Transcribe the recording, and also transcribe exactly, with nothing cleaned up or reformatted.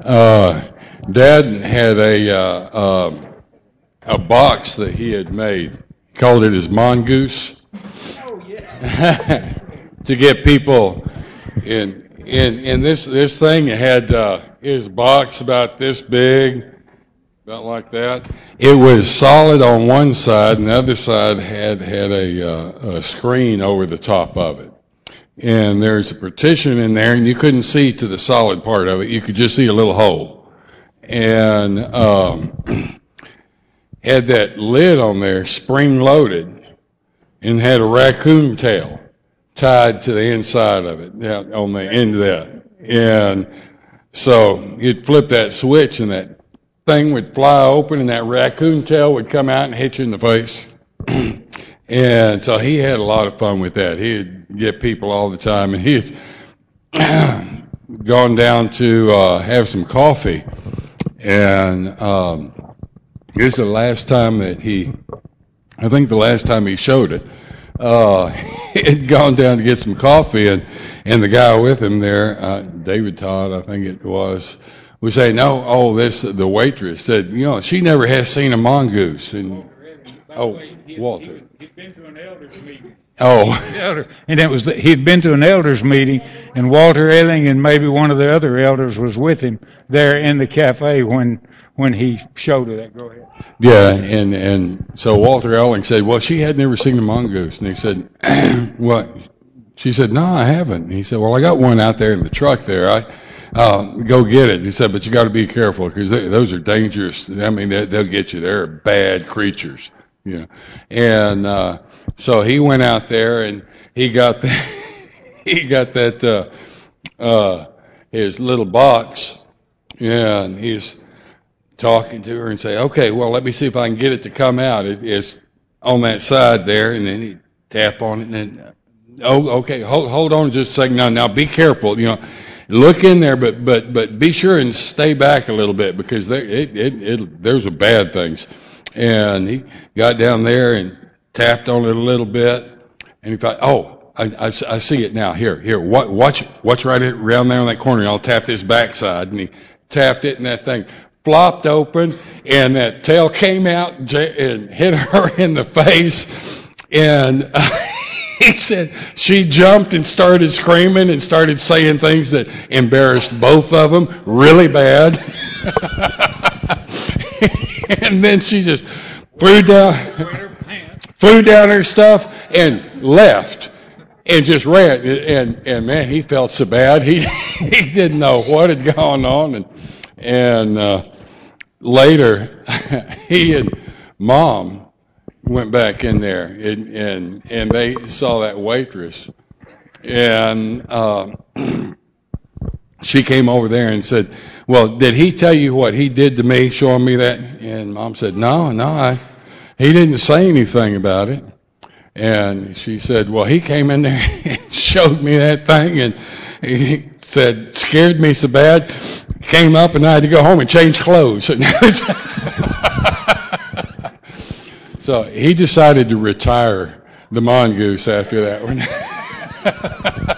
Uh, Dad had a uh, uh, a box that he had made. He called it his mongoose. Oh yeah. To get people in in in this this thing. It had uh, his box about this big, about like that. It was solid on one side, and the other side had had a, uh, a screen over the top of it. And there's a partition in there, and you couldn't see to the solid part of it. You could just see a little hole. And um, had that lid on there, spring-loaded, and had a raccoon tail tied to the inside of it, down on the end of that. And so you'd flip that switch, and that thing would fly open, and that raccoon tail would come out and hit you in the face. And so he had a lot of fun with that. He'd get people all the time, and he's gone down to uh, have some coffee. And um, this is the last time that he, I think the last time he showed it, uh, he'd gone down to get some coffee, and, and the guy with him there, uh, David Todd, I think it was, was saying, no, oh, this, the waitress said, you know, she never has seen a mongoose. And, oh, Walter. He'd been to an elders meeting. Oh. And it was, he'd been to an elders meeting, and Walter Elling and maybe one of the other elders was with him there in the cafe when, when he showed her that. Go ahead. Yeah, and, and so Walter Elling said, well, she had never seen a mongoose. And he said, what? She said, no, I haven't. And he said, well, I got one out there in the truck there. I, uh, go get it. He said, but you got to be careful because those are dangerous. I mean, they, they'll get you. They're bad creatures, you know. And, uh, so he went out there and he got the, he got that, uh, uh, his little box, yeah, and he's talking to her and say, okay, well, let me see if I can get it to come out. It, it's on that side there, and then he tap on it, and then, oh, okay, hold, hold on just a second. Now, now be careful, you know, look in there, but, but, but be sure and stay back a little bit because there, it, it, it, there's a bad things. And he got down there and tapped on it a little bit, and he thought, oh, I, I, I see it now. Here, here, watch, watch right around there on that corner, and I'll tap this backside. And he tapped it, and that thing flopped open, and that tail came out and hit her in the face. And uh, he said she jumped and started screaming and started saying things that embarrassed both of them really bad. And then she just threw down, threw down her stuff and left and just ran. And, and man, he felt so bad. He, he didn't know what had gone on. And, and, uh, later he and Mom went back in there and, and, and they saw that waitress. And, uh, she came over there and said, well, did he tell you what he did to me, showing me that? And Mom said, no, no, I, he didn't say anything about it. And she said, well, he came in there and showed me that thing, and he said, scared me so bad, came up and I had to go home and change clothes. So he decided to retire the mongoose after that one.